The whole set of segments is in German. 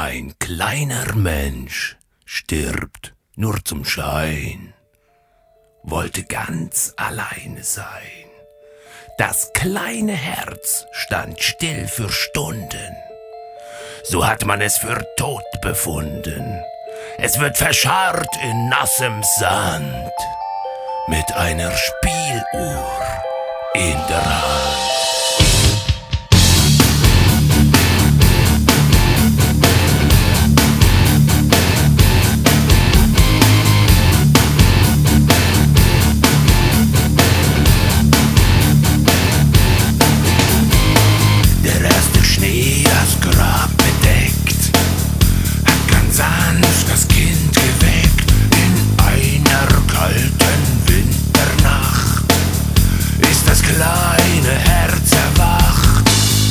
Ein kleiner Mensch stirbt nur zum Schein, wollte ganz alleine sein. Das kleine Herz stand still für Stunden, so hat man es für tot befunden. Es wird verscharrt in nassem Sand, mit einer Spieluhr in der Hand. Kleine Herz erwacht.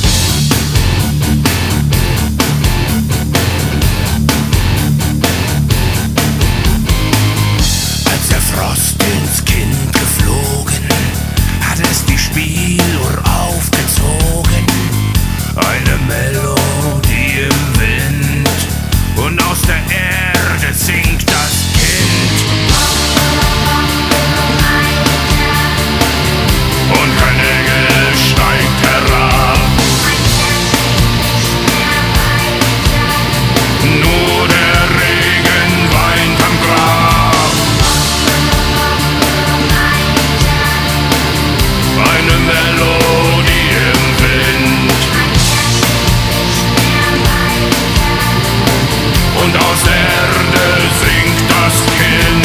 Als der Frost ins Kind geflogen, hat es die Spieluhr aufgezogen. Eine Melodie im Wind und aus der Erde singt das Kind. Und kein Engel steigt herab, nur der Regen weint am Grab. Eine Melodie im Wind und aus der Erde singt das Kind.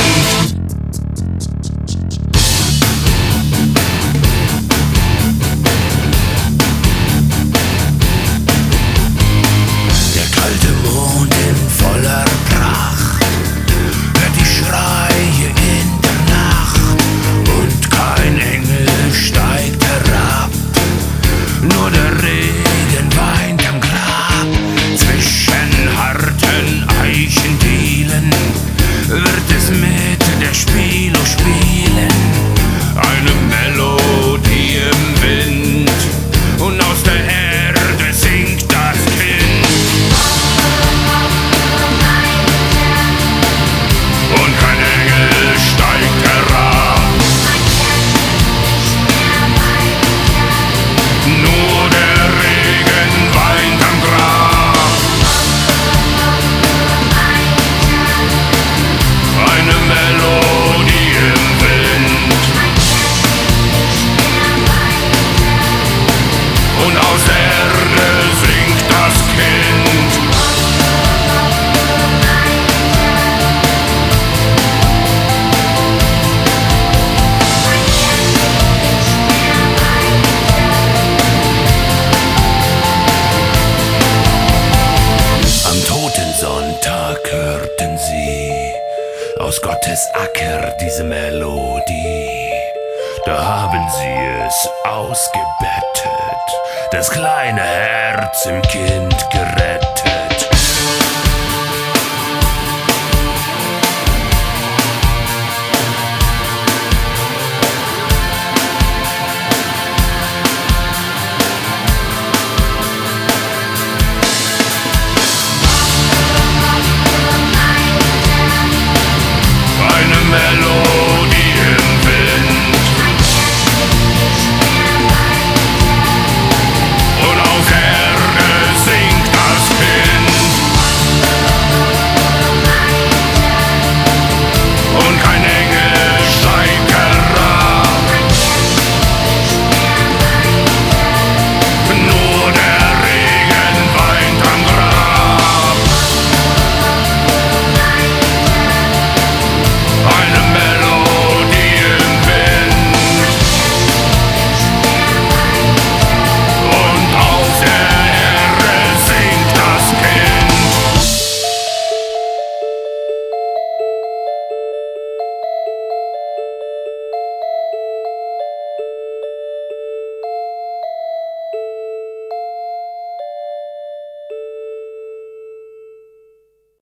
Nur der Regen weint am Grab. Zwischen harten Eichendielen wird es mit der Spieluhr spielen. Eine Melodie im Wind und aus der Erde singt das Kind. Und kein Engel steigt herab, nur der Regen weint am Grab. Eine Melodie im Wind und aus der Erde singt das Kind. Sonntag hörten sie aus Gottes Acker diese Melodie. Da haben sie es ausgebettet, das kleine Herz im Kind gerettet.